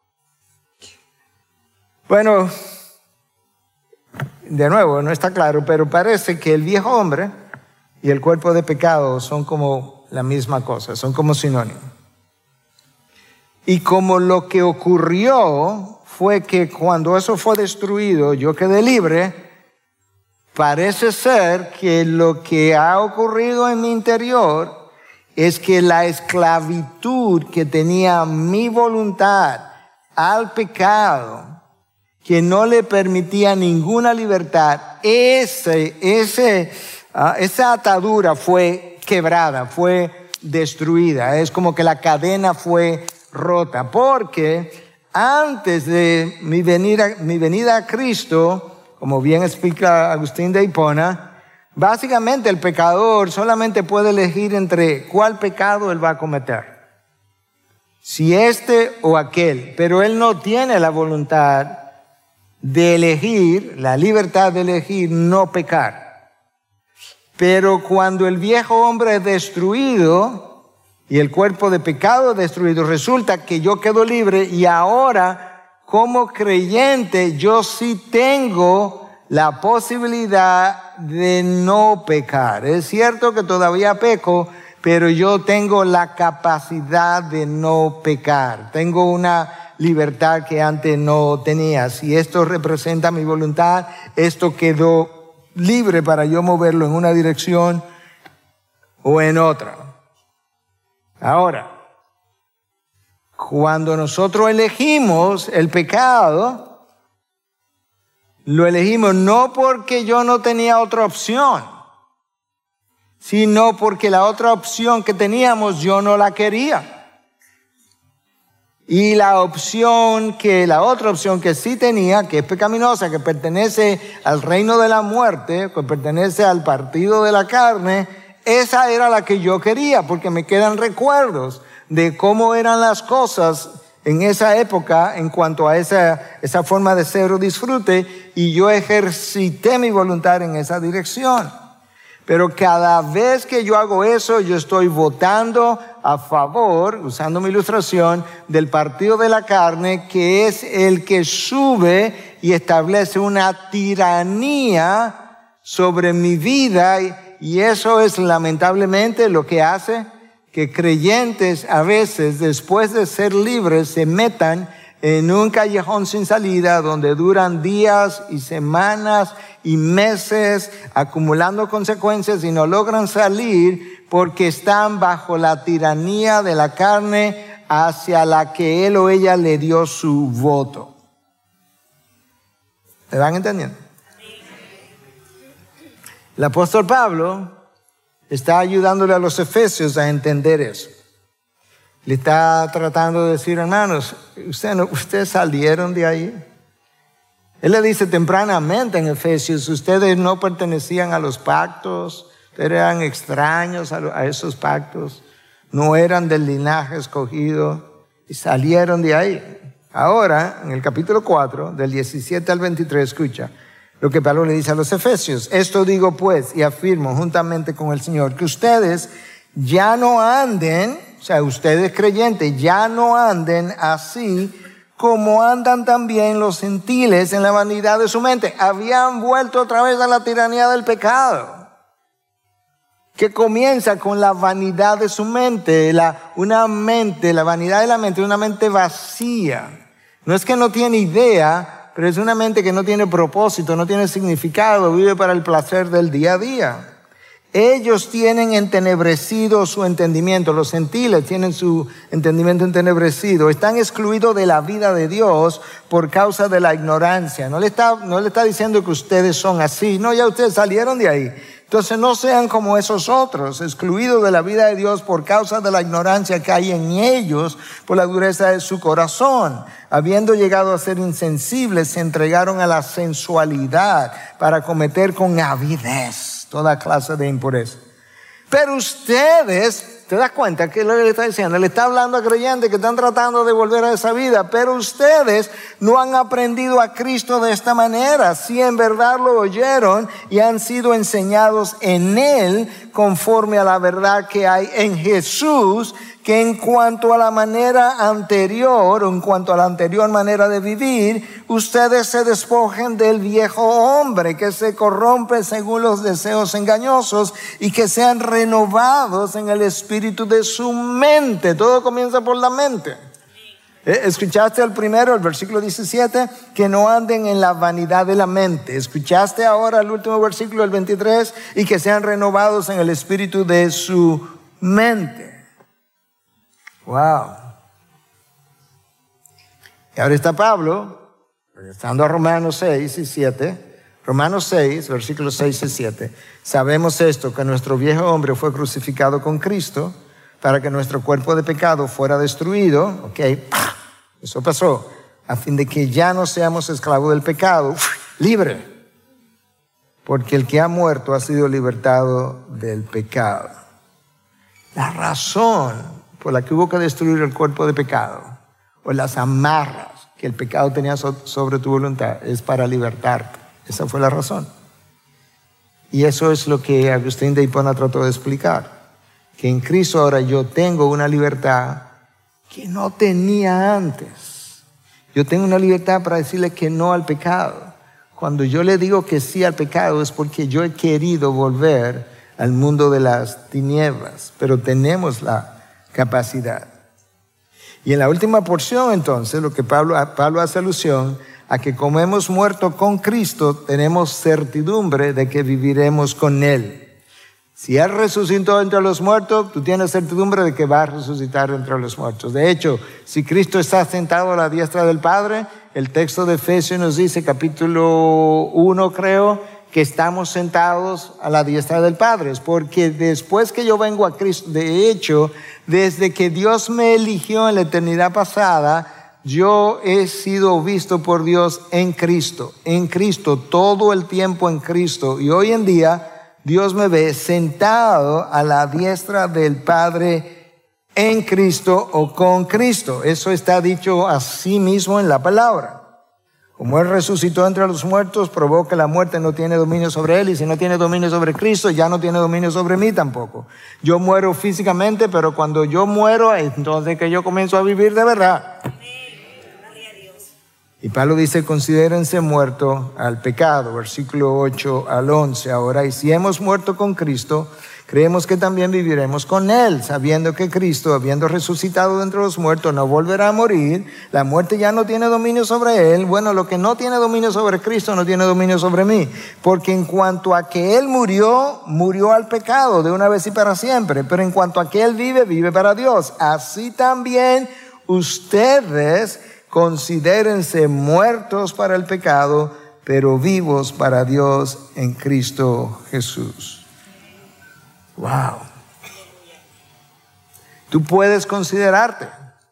Bueno, de nuevo, no está claro, pero parece que el viejo hombre y el cuerpo de pecado son como la misma cosa, son como sinónimos. Y como lo que ocurrió fue que cuando eso fue destruido, yo quedé libre, parece ser que lo que ha ocurrido en mi interior es que la esclavitud que tenía mi voluntad al pecado, que no le permitía ninguna libertad, ese, ese, uh, esa atadura fue quebrada, fue destruida. Es como que la cadena fue rota, porque antes de mi venida, mi venida a Cristo, como bien explica Agustín de Hipona, básicamente el pecador solamente puede elegir entre cuál pecado él va a cometer, si este o aquel, pero él no tiene la voluntad de elegir, la libertad de elegir no pecar. Pero cuando el viejo hombre es destruido y el cuerpo de pecado destruido, resulta que yo quedo libre y ahora, como creyente, yo sí tengo la posibilidad de no pecar. Es cierto que todavía peco, pero yo tengo la capacidad de no pecar. Tengo una libertad que antes no tenía. Si esto representa mi voluntad, esto quedó libre para yo moverlo en una dirección o en otra. Ahora, cuando nosotros elegimos el pecado, lo elegimos no porque yo no tenía otra opción, sino porque la otra opción que teníamos yo no la quería. Y la opción que, la otra opción que sí tenía, que es pecaminosa, que pertenece al reino de la muerte, que pertenece al partido de la carne, esa era la que yo quería, porque me quedan recuerdos de cómo eran las cosas en esa época en cuanto a esa, esa forma de ser o disfrute, y yo ejercité mi voluntad en esa dirección. Pero cada vez que yo hago eso, yo estoy votando a favor, usando mi ilustración, del partido de la carne, que es el que sube y establece una tiranía sobre mi vida. Y eso es lamentablemente lo que hace que creyentes a veces, después de ser libres, se metan en un callejón sin salida donde duran días y semanas y meses acumulando consecuencias y no logran salir porque están bajo la tiranía de la carne hacia la que él o ella le dio su voto. ¿Me van entendiendo? El apóstol Pablo está ayudándole a los efesios a entender eso. Le está tratando de decir, hermanos, ustedes, no, ustedes salieron de ahí. Él le dice tempranamente en Efesios, ustedes no pertenecían a los pactos, ustedes eran extraños a, a esos pactos, no eran del linaje escogido y salieron de ahí. Ahora, en el capítulo cuatro, del diecisiete al veintitrés, escucha lo que Pablo le dice a los efesios. Esto digo pues y afirmo juntamente con el Señor, que ustedes ya no anden, o sea, ustedes creyentes ya no anden así como andan también los gentiles en la vanidad de su mente. Habían vuelto otra vez a la tiranía del pecado, que comienza con la vanidad de su mente, la, una mente, la vanidad de la mente, una mente vacía. No es que no tiene idea, pero es una mente que no tiene propósito, no tiene significado, vive para el placer del día a día. Ellos tienen entenebrecido su entendimiento, los gentiles tienen su entendimiento entenebrecido, están excluidos de la vida de Dios por causa de la ignorancia. No le está, no le está diciendo que ustedes son así, no, ya ustedes salieron de ahí. Entonces no sean como esos otros, excluidos de la vida de Dios por causa de la ignorancia que hay en ellos, por la dureza de su corazón. Habiendo llegado a ser insensibles, se entregaron a la sensualidad para cometer con avidez toda clase de impureza. Pero ustedes, ¿te das cuenta que lo que le está diciendo? Le está hablando a creyentes que están tratando de volver a esa vida, pero ustedes no han aprendido a Cristo de esta manera. Si en verdad lo oyeron y han sido enseñados en Él conforme a la verdad que hay en Jesús, que en cuanto a la manera anterior, o en cuanto a la anterior manera de vivir, ustedes se despojen del viejo hombre que se corrompe según los deseos engañosos y que sean renovados en el espíritu de su mente. Todo comienza por la mente. Escuchaste el primero, el versículo diecisiete, que no anden en la vanidad de la mente. Escuchaste ahora el último versículo, el veintitrés, y que sean renovados en el espíritu de su mente. Wow. Y ahora está Pablo, regresando a Romanos seis y siete. Romanos seis, versículos seis y siete. Sabemos esto, que nuestro viejo hombre fue crucificado con Cristo para que nuestro cuerpo de pecado fuera destruido. Ok, eso pasó, a fin de que ya no seamos esclavos del pecado, libre. Porque el que ha muerto ha sido libertado del pecado. La razón por la que hubo que destruir el cuerpo de pecado, o las amarras que el pecado tenía sobre tu voluntad, es para libertarte. Esa fue la razón. Y eso es lo que Agustín de Hipona trató de explicar, que en Cristo ahora yo tengo una libertad que no tenía antes. Yo tengo una libertad para decirle que no al pecado. Cuando yo le digo que sí al pecado es porque yo he querido volver al mundo de las tinieblas, pero tenemos la capacidad. Y en la última porción entonces, lo que Pablo, Pablo hace alusión a que como hemos muerto con Cristo, tenemos certidumbre de que viviremos con Él. Si Él resucitó entre los muertos, tú tienes certidumbre de que va a resucitar entre los muertos. De hecho, si Cristo está sentado a la diestra del Padre, el texto de Efesios nos dice, capítulo uno creo, que estamos sentados a la diestra del Padre. Es porque después que yo vengo a Cristo, de hecho, desde que Dios me eligió en la eternidad pasada, yo he sido visto por Dios en Cristo, en Cristo, todo el tiempo en Cristo. Y hoy en día, Dios me ve sentado a la diestra del Padre en Cristo o con Cristo. Eso está dicho así mismo en la palabra. Como Él resucitó entre los muertos, probó que la muerte no tiene dominio sobre Él, y si no tiene dominio sobre Cristo, ya no tiene dominio sobre mí tampoco. Yo muero físicamente, pero cuando yo muero, entonces que yo comienzo a vivir de verdad. Y Pablo dice, considérense muertos al pecado, versículo ocho al once. Ahora, y si hemos muerto con Cristo, creemos que también viviremos con Él, sabiendo que Cristo, habiendo resucitado de entre los muertos, no volverá a morir. La muerte ya no tiene dominio sobre Él. Bueno, lo que no tiene dominio sobre Cristo no tiene dominio sobre mí. Porque en cuanto a que Él murió, murió al pecado de una vez y para siempre. Pero en cuanto a que Él vive, vive para Dios. Así también ustedes considérense muertos para el pecado, pero vivos para Dios en Cristo Jesús. Wow. Tú puedes considerarte.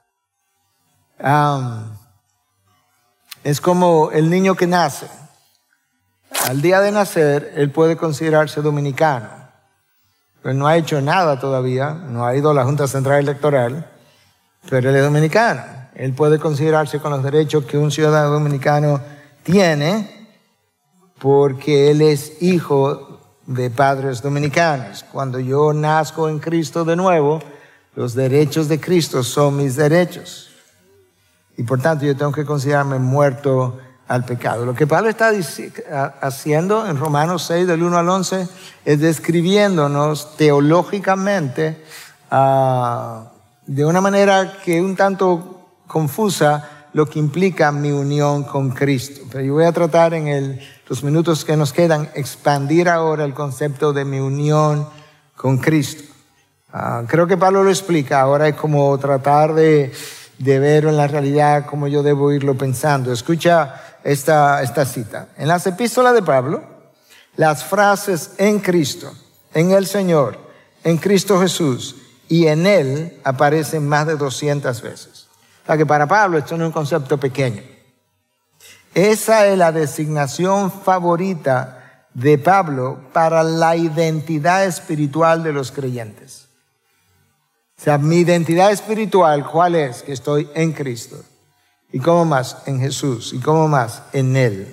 Um, es como el niño que nace. Al día de nacer, él puede considerarse dominicano. Pero no ha hecho nada todavía, no ha ido a la Junta Central Electoral, pero él es dominicano. Él puede considerarse con los derechos que un ciudadano dominicano tiene porque él es hijo de padres dominicanos. Cuando yo nazco en Cristo de nuevo, Los derechos de Cristo son mis derechos. Y por tanto yo tengo que considerarme muerto al pecado. Lo que Pablo está haciendo en Romanos seis, del uno al once, es describiéndonos teológicamente uh, de una manera que un tanto confusa lo que implica mi unión con Cristo. Pero yo voy a tratar en el, los minutos que nos quedan, expandir ahora el concepto de mi unión con Cristo. Uh, creo que Pablo lo explica, ahora es como tratar de, de ver en la realidad cómo yo debo irlo pensando. Escucha esta, esta cita. En las epístolas de Pablo, las frases en Cristo, en el Señor, en Cristo Jesús y en Él aparecen más de doscientas veces. O sea que para Pablo esto no es un concepto pequeño. Esa es la designación favorita de Pablo para la identidad espiritual de los creyentes. O sea, mi identidad espiritual, ¿cuál es? Que estoy en Cristo. ¿Y cómo más? En Jesús. ¿Y cómo más? En Él.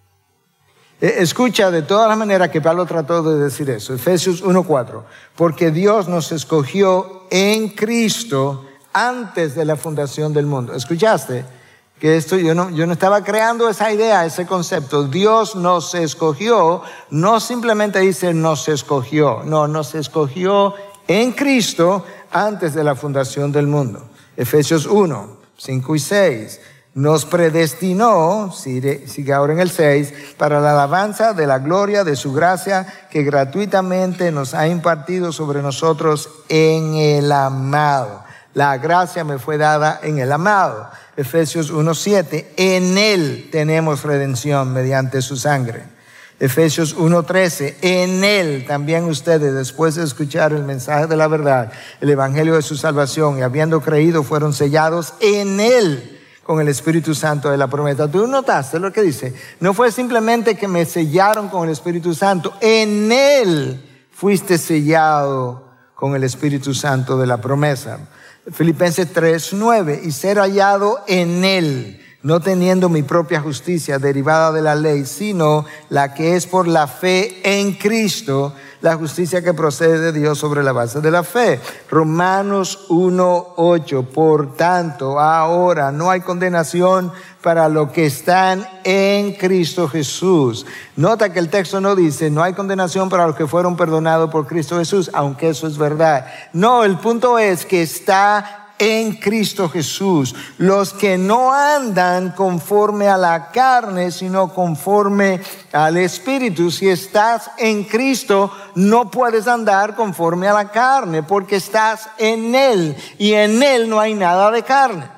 Escucha de todas las maneras que Pablo trató de decir eso. Efesios uno cuatro. Porque Dios nos escogió en Cristo antes de la fundación del mundo. ¿Escuchaste? Que esto, yo no, yo no estaba creando esa idea, ese concepto. Dios nos escogió, no simplemente dice nos escogió. No, nos escogió en Cristo antes de la fundación del mundo. Efesios uno, cinco y seis. Nos predestinó, sigue, sigue ahora en el seis, para la alabanza de la gloria de su gracia que gratuitamente nos ha impartido sobre nosotros en el amado. La gracia me fue dada en el amado. Efesios uno siete, en Él tenemos redención mediante su sangre. Efesios uno trece, en Él también ustedes, después de escuchar el mensaje de la verdad, el evangelio de su salvación, y habiendo creído, fueron sellados en Él con el Espíritu Santo de la promesa. ¿Tú notaste lo que dice? No fue simplemente que me sellaron con el Espíritu Santo, en Él fuiste sellado con el Espíritu Santo de la promesa. Filipenses tres nueve, y ser hallado en Él, no teniendo mi propia justicia derivada de la ley, sino la que es por la fe en Cristo, la justicia que procede de Dios sobre la base de la fe. Romanos uno ocho, por tanto, ahora no hay condenación para los que están en Cristo Jesús. Nota que el texto no dice, no hay condenación para los que fueron perdonados por Cristo Jesús, aunque eso es verdad. No, el punto es que está en Cristo Jesús. Los que no andan conforme a la carne, sino conforme al Espíritu. Si estás en Cristo, no puedes andar conforme a la carne, porque estás en Él, y en Él no hay nada de carne.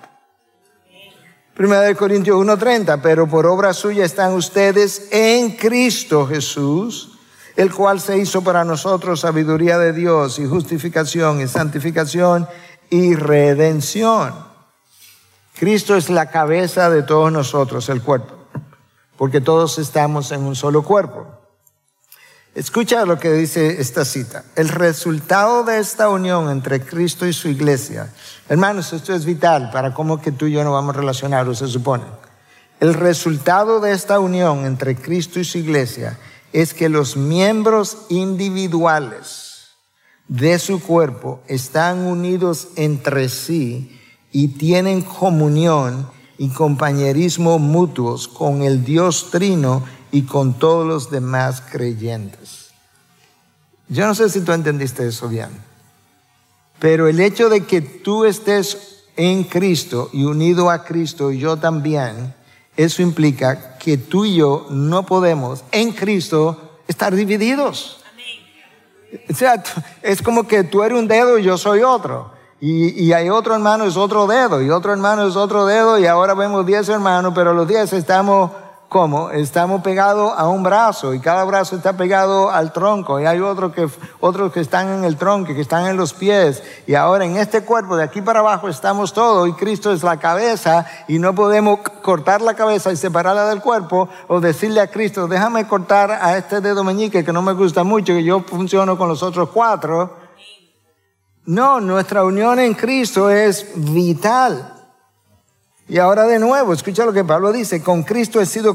Primera de Corintios uno treinta, pero por obra suya están ustedes en Cristo Jesús, el cual se hizo para nosotros sabiduría de Dios y justificación y santificación y redención. Cristo es la cabeza de todos nosotros, el cuerpo, porque todos estamos en un solo cuerpo. Escucha lo que dice esta cita. El resultado de esta unión entre Cristo y su iglesia, hermanos, esto es vital para cómo que tú y yo nos vamos a relacionar, o se supone. El resultado de esta unión entre Cristo y su iglesia es que los miembros individuales de su cuerpo están unidos entre sí y tienen comunión y compañerismo mutuos con el Dios Trino y con todos los demás creyentes. Yo no sé si tú entendiste eso bien, pero el hecho de que tú estés en Cristo y unido a Cristo, y yo también, eso implica que tú y yo no podemos en Cristo estar divididos. O sea, es como que tú eres un dedo y yo soy otro. Y, y hay otro hermano es otro dedo, y otro hermano es otro dedo, y ahora vemos diez hermanos, pero los diez estamos, ¿cómo? Estamos pegados a un brazo, y cada brazo está pegado al tronco, y hay otros que, otros que están en el tronco, que están en los pies, y ahora en este cuerpo, de aquí para abajo, estamos todos, y Cristo es la cabeza, y no podemos cortar la cabeza y separarla del cuerpo, o decirle a Cristo, déjame cortar a este dedo meñique que no me gusta mucho, que yo funciono con los otros cuatro. No, nuestra unión en Cristo es vital. Y ahora de nuevo, escucha lo que Pablo dice, con Cristo he sido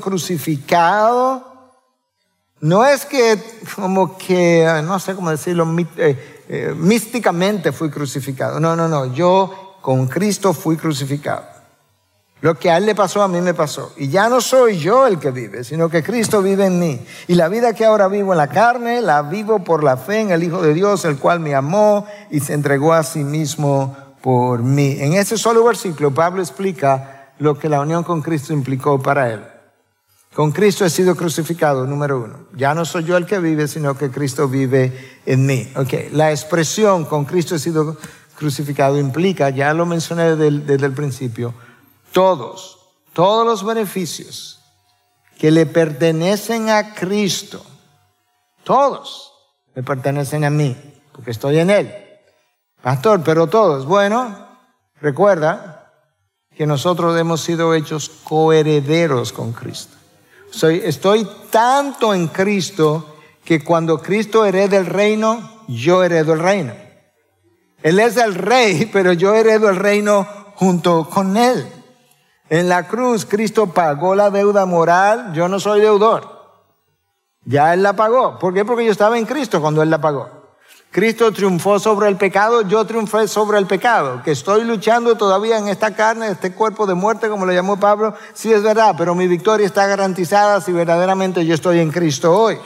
crucificado. No es que, como que, no sé cómo decirlo, eh, místicamente fui crucificado. No, no, no, yo con Cristo fui crucificado. Lo que a Él le pasó, a mí me pasó. Y ya no soy yo el que vive, sino que Cristo vive en mí. Y la vida que ahora vivo en la carne, la vivo por la fe en el Hijo de Dios, el cual me amó y se entregó a sí mismo por mí. En ese solo versículo, Pablo explica lo que la unión con Cristo implicó para él. Con Cristo he sido crucificado, número uno. Ya no soy yo el que vive, sino que Cristo vive en mí. Okay. La expresión con Cristo he sido crucificado implica, ya lo mencioné desde el, desde el principio, todos, todos los beneficios que le pertenecen a Cristo, todos me pertenecen a mí, porque estoy en Él. Pastor, pero todos. Bueno, recuerda que nosotros hemos sido hechos coherederos con Cristo. Soy, estoy tanto en Cristo que cuando Cristo hereda el reino, yo heredo el reino. Él es el rey, pero yo heredo el reino junto con Él. En la cruz, Cristo pagó la deuda moral. Yo no soy deudor. Ya Él la pagó. ¿Por qué? Porque yo estaba en Cristo cuando Él la pagó. Cristo triunfó sobre el pecado, yo triunfé sobre el pecado. Que estoy luchando todavía en esta carne, este cuerpo de muerte, como lo llamó Pablo, sí es verdad, pero mi victoria está garantizada si verdaderamente yo estoy en Cristo hoy.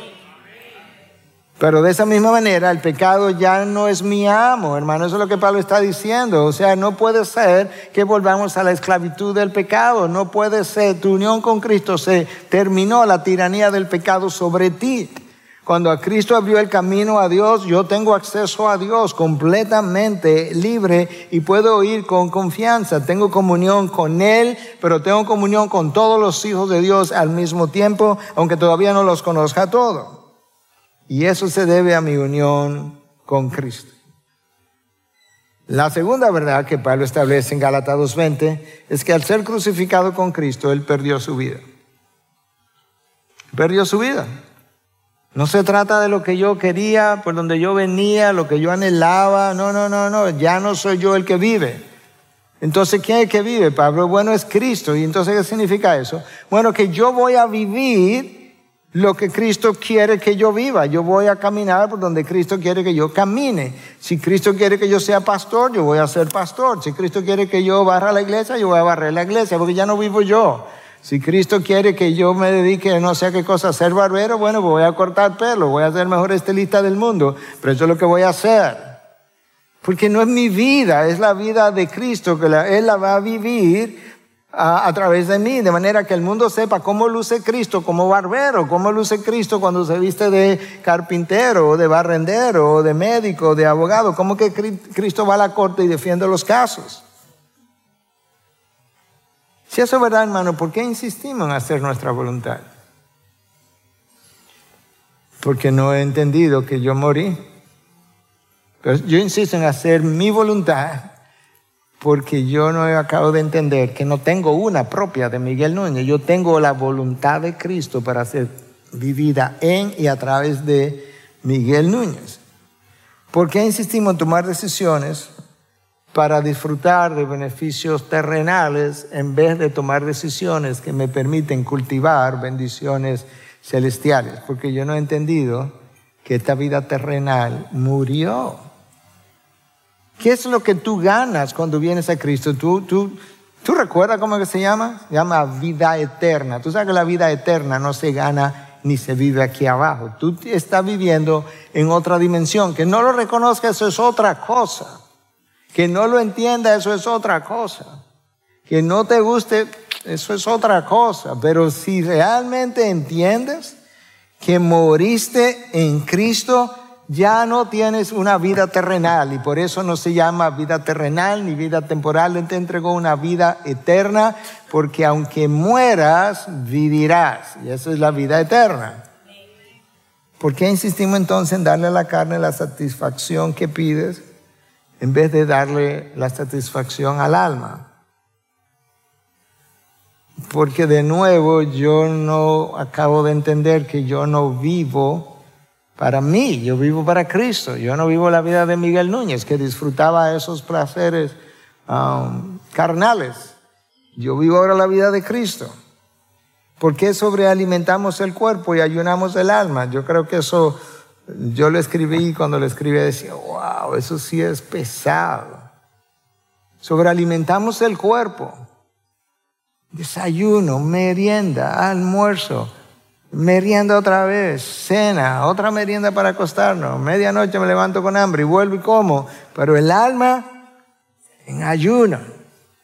Pero de esa misma manera, el pecado ya no es mi amo, hermano. Eso es lo que Pablo está diciendo. O sea, no puede ser que volvamos a la esclavitud del pecado. No puede ser. Tu unión con Cristo se terminó la tiranía del pecado sobre ti. Cuando a Cristo abrió el camino a Dios, yo tengo acceso a Dios completamente libre y puedo ir con confianza. Tengo comunión con Él, pero tengo comunión con todos los hijos de Dios al mismo tiempo, aunque todavía no los conozca todos. Y eso se debe a mi unión con Cristo. La segunda verdad que Pablo establece en Gálatas dos veinte es que al ser crucificado con Cristo, Él perdió su vida. Perdió su vida. No se trata de lo que yo quería, por donde yo venía, lo que yo anhelaba. No, no, no, no. Ya no soy yo el que vive. Entonces, ¿quién es el que vive, Pablo? Bueno, es Cristo. ¿Y entonces qué significa eso? Bueno, que yo voy a vivir lo que Cristo quiere que yo viva. Yo voy a caminar por donde Cristo quiere que yo camine. Si Cristo quiere que yo sea pastor, yo voy a ser pastor. Si Cristo quiere que yo barra la iglesia, yo voy a barrer la iglesia, porque ya no vivo yo. Si Cristo quiere que yo me dedique no sé a qué cosa, a ser barbero, bueno, voy a cortar pelo, voy a ser el mejor estilista del mundo, pero eso es lo que voy a hacer. Porque no es mi vida, es la vida de Cristo, que la, Él la va a vivir A, a través de mí, de manera que el mundo sepa cómo luce Cristo como barbero, cómo luce Cristo cuando se viste de carpintero, o de barrendero, o de médico, o de abogado, cómo que Cristo va a la corte y defiende los casos. Si eso es verdad, hermano, ¿por qué insistimos en hacer nuestra voluntad? Porque no he entendido que yo morí. Pero yo insisto en hacer mi voluntad porque yo no acabo de entender que no tengo una propia de Miguel Núñez. Yo tengo la voluntad de Cristo para ser vivida en y a través de Miguel Núñez. ¿Por qué insistimos en tomar decisiones para disfrutar de beneficios terrenales en vez de tomar decisiones que me permiten cultivar bendiciones celestiales? Porque yo no he entendido que esta vida terrenal murió. ¿Qué es lo que tú ganas cuando vienes a Cristo? ¿Tú, tú, tú recuerdas cómo que se llama? Se llama vida eterna. Tú sabes que la vida eterna no se gana ni se vive aquí abajo. Tú estás viviendo en otra dimensión. Que no lo reconozca, eso es otra cosa. Que no lo entienda, eso es otra cosa. Que no te guste, eso es otra cosa. Pero si realmente entiendes que moriste en Cristo, ya no tienes una vida terrenal, y por eso no se llama vida terrenal ni vida temporal. Él te entregó una vida eterna, porque aunque mueras, vivirás. Y eso es la vida eterna. ¿Por qué insistimos entonces en darle a la carne la satisfacción que pides en vez de darle la satisfacción al alma? Porque de nuevo yo no acabo de entender que yo no vivo para mí, yo vivo para Cristo. Yo no vivo la vida de Miguel Núñez, que disfrutaba esos placeres um, carnales. Yo vivo ahora la vida de Cristo. ¿Por qué sobrealimentamos el cuerpo y ayunamos el alma? Yo creo que eso Yo lo escribí y cuando lo escribí decía, wow, eso sí es pesado. Sobrealimentamos el cuerpo. Desayuno, merienda, almuerzo, merienda otra vez, cena, otra merienda para acostarnos. Medianoche me levanto con hambre y vuelvo y como. Pero el alma en ayuno.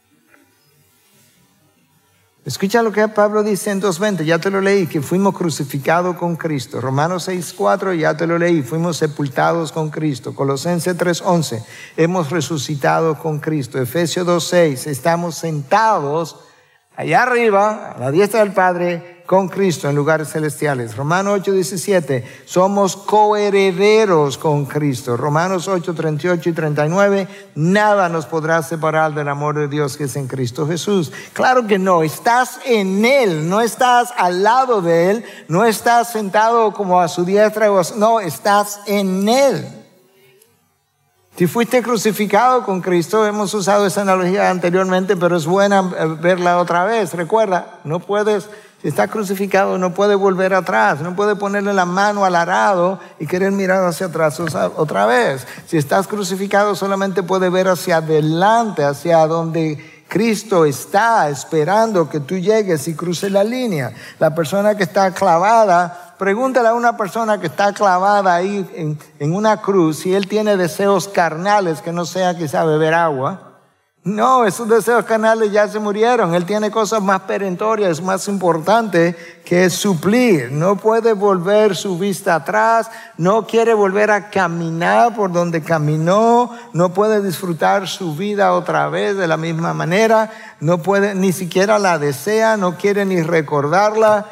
Escucha lo que Pablo dice en dos veinte, ya te lo leí, que fuimos crucificados con Cristo. Romanos seis cuatro, ya te lo leí, fuimos sepultados con Cristo. Colosenses tres once, hemos resucitado con Cristo. Efesios dos seis, estamos sentados allá arriba, a la diestra del Padre, con Cristo en lugares celestiales. Romanos ocho diecisiete, somos coherederos con Cristo. Romanos ocho treinta y ocho y treinta y nueve, nada nos podrá separar del amor de Dios que es en Cristo Jesús. Claro que no, estás en Él, no estás al lado de Él, no estás sentado como a su diestra, no, estás en Él. Si fuiste crucificado con Cristo, hemos usado esa analogía anteriormente, pero es buena verla otra vez. Recuerda, no puedes, si estás crucificado, no puedes volver atrás, no puedes ponerle la mano al arado y querer mirar hacia atrás otra vez. Si estás crucificado, solamente puedes ver hacia adelante, hacia donde Cristo está esperando que tú llegues y cruces la línea. La persona que está clavada, pregúntale a una persona que está clavada ahí en, en una cruz si él tiene deseos carnales que no sea quizá beber agua. No, esos deseos carnales ya se murieron. Él tiene cosas más perentorias, más importantes que suplir. No puede volver su vista atrás, no quiere volver a caminar por donde caminó, no puede disfrutar su vida otra vez de la misma manera, no puede, ni siquiera la desea, no quiere ni recordarla.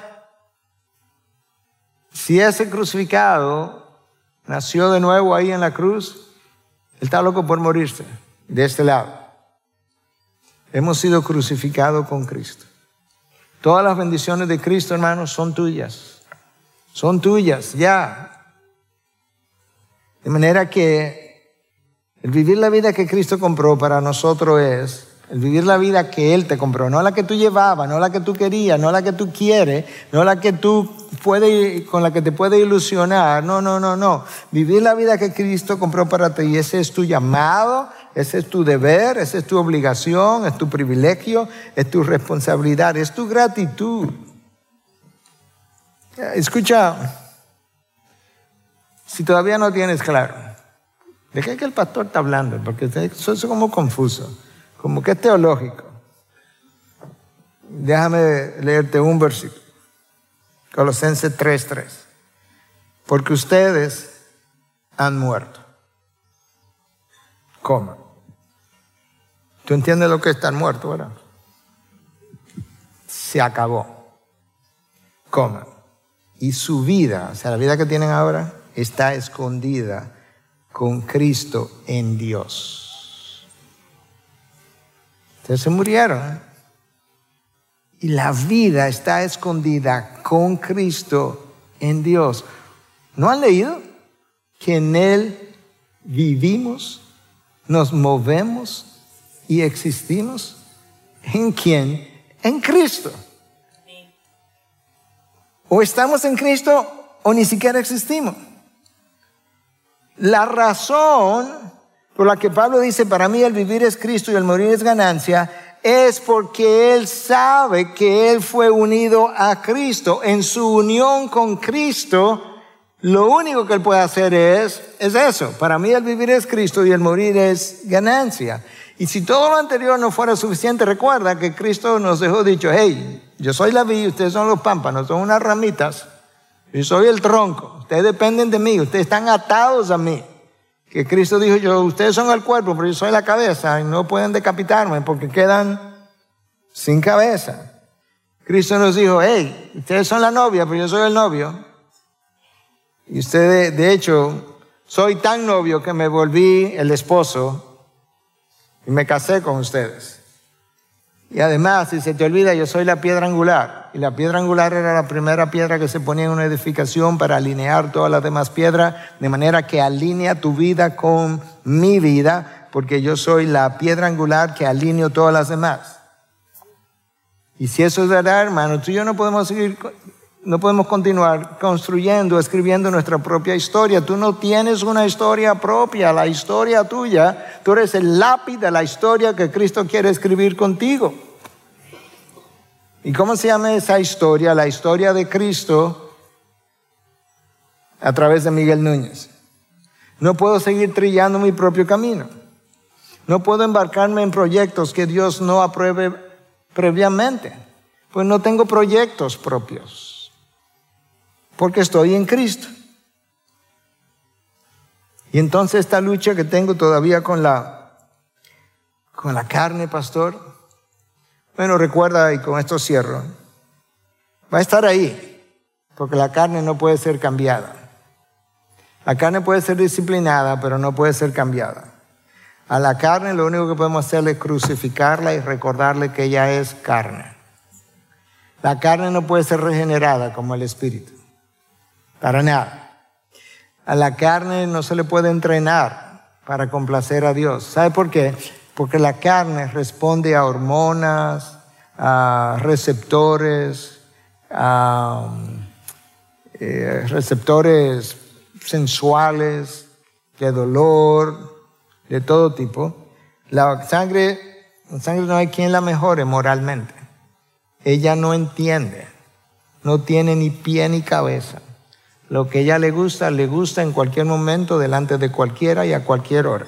Si ese crucificado nació de nuevo ahí en la cruz, él está loco por morirse de este lado. Hemos sido crucificados con Cristo. Todas las bendiciones de Cristo, hermanos, son tuyas. Son tuyas, ya. De manera que el vivir la vida que Cristo compró para nosotros es el vivir la vida que Él te compró. No la que tú llevabas, no la que tú querías, no la que tú quieres, no la que tú puedes, con la que te puede ilusionar. No, no, no, no. Vivir la vida que Cristo compró para ti. Y ese es tu llamado. Ese es tu deber, esa es tu obligación, es tu privilegio, es tu responsabilidad, es tu gratitud. Escucha, si todavía no tienes claro, ¿de qué es que el pastor está hablando? Porque eso es como confuso, como que es teológico. Déjame leerte un versículo, Colosenses tres tres. Porque ustedes han muerto. ¿Cómo? ¿Tú entiendes lo que es estar muerto, verdad? Se acabó. ¿Cómo? Y su vida, o sea, la vida que tienen ahora, está escondida con Cristo en Dios. Ustedes se murieron, ¿eh? Y la vida está escondida con Cristo en Dios. ¿No han leído que en Él vivimos, nos movemos y existimos? ¿En quién? En Cristo. O estamos en Cristo o ni siquiera existimos. La razón por la que Pablo dice, para mí el vivir es Cristo y el morir es ganancia, es porque él sabe que él fue unido a Cristo. En su unión con Cristo, lo único que él puede hacer es, es eso. Para mí el vivir es Cristo y el morir es ganancia. Y si todo lo anterior no fuera suficiente, recuerda que Cristo nos dejó dicho, hey, yo soy la vid, ustedes son los pámpanos, son unas ramitas, yo soy el tronco, ustedes dependen de mí, ustedes están atados a mí. Que Cristo dijo, yo, ustedes son el cuerpo, pero yo soy la cabeza y no pueden decapitarme porque quedan sin cabeza. Cristo nos dijo, hey, ustedes son la novia, pero yo soy el novio. Y ustedes, de hecho, soy tan novio que me volví el esposo y me casé con ustedes. Y además, si se te olvida, yo soy la piedra angular. Y la piedra angular era la primera piedra que se ponía en una edificación para alinear todas las demás piedras, de manera que alinea tu vida con mi vida, porque yo soy la piedra angular que alineo todas las demás. Y si eso es verdad, hermano, tú y yo no podemos seguir no podemos continuar construyendo, escribiendo nuestra propia historia. Tú no tienes una historia propia, la historia tuya, tú eres el lápiz de la historia que Cristo quiere escribir contigo. ¿Y cómo se llama esa historia? La historia de Cristo a través de Miguel Núñez. No puedo seguir trillando mi propio camino. No puedo embarcarme en proyectos que Dios no apruebe previamente, pues no tengo proyectos propios, porque estoy en Cristo. Y entonces esta lucha que tengo todavía con la, con la carne, pastor, bueno, recuerda, y con esto cierro, va a estar ahí, porque la carne no puede ser cambiada. La carne puede ser disciplinada, pero no puede ser cambiada. A la carne lo único que podemos hacer es crucificarla y recordarle que ella es carne. La carne no puede ser regenerada como el espíritu, para nada. A la carne no se le puede entrenar para complacer a Dios. ¿Sabe por qué? Porque la carne responde a hormonas, a receptores, a eh, receptores sensuales, de dolor, de todo tipo. La sangre, la sangre no hay quien la mejore moralmente. Ella no entiende, no tiene ni pie ni cabeza. Lo que a ella le gusta, le gusta en cualquier momento, delante de cualquiera y a cualquier hora.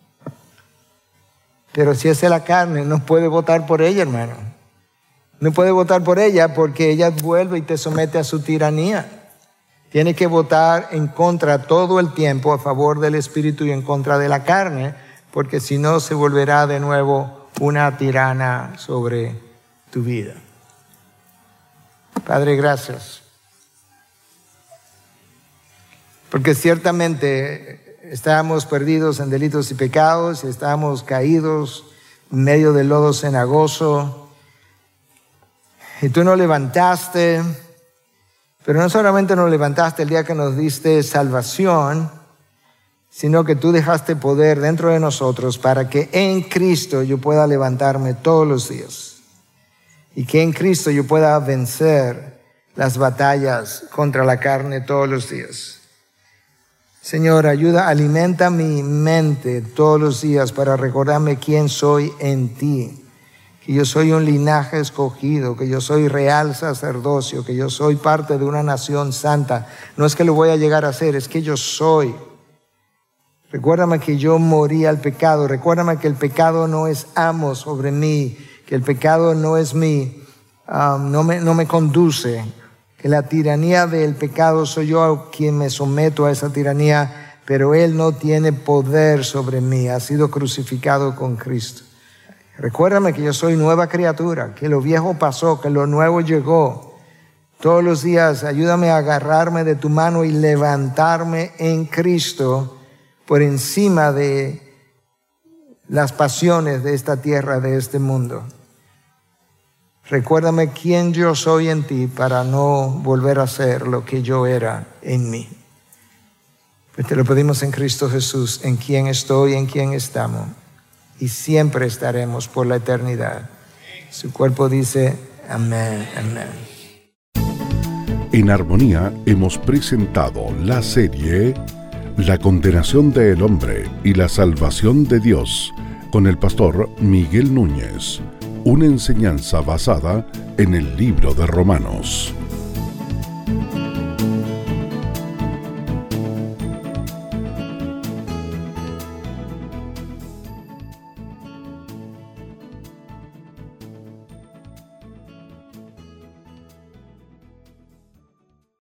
Pero si es la carne, no puede votar por ella, hermano. No puede votar por ella porque ella vuelve y te somete a su tiranía. Tiene que votar en contra todo el tiempo a favor del espíritu y en contra de la carne, porque si no se volverá de nuevo una tirana sobre tu vida. Padre, gracias. Porque ciertamente estábamos perdidos en delitos y pecados, y estábamos caídos en medio del lodo cenagoso, y tú nos levantaste. Pero no solamente nos levantaste el día que nos diste salvación, sino que tú dejaste poder dentro de nosotros para que en Cristo yo pueda levantarme todos los días. Y que en Cristo yo pueda vencer las batallas contra la carne todos los días. Señor, ayuda, alimenta mi mente todos los días para recordarme quién soy en ti. Que yo soy un linaje escogido, que yo soy real sacerdocio, que yo soy parte de una nación santa. No es que lo voy a llegar a ser, es que yo soy. Recuérdame que yo morí al pecado. Recuérdame que el pecado no es amo sobre mí, que el pecado no es mí, um, no me, no me conduce. Que la tiranía del pecado soy yo quien me someto a esa tiranía, pero él no tiene poder sobre mí. Ha sido crucificado con Cristo. Recuérdame que yo soy nueva criatura, que lo viejo pasó, que lo nuevo llegó. Todos los días ayúdame a agarrarme de tu mano y levantarme en Cristo por encima de las pasiones de esta tierra, de este mundo. Recuérdame quién yo soy en ti para no volver a ser lo que yo era en mí. Pues te lo pedimos en Cristo Jesús, en quien estoy, en quien estamos. Y siempre estaremos por la eternidad. Su cuerpo dice, amén, amén. En Armonía hemos presentado la serie La condenación del hombre y la salvación de Dios con el pastor Miguel Núñez. Una enseñanza basada en el libro de Romanos.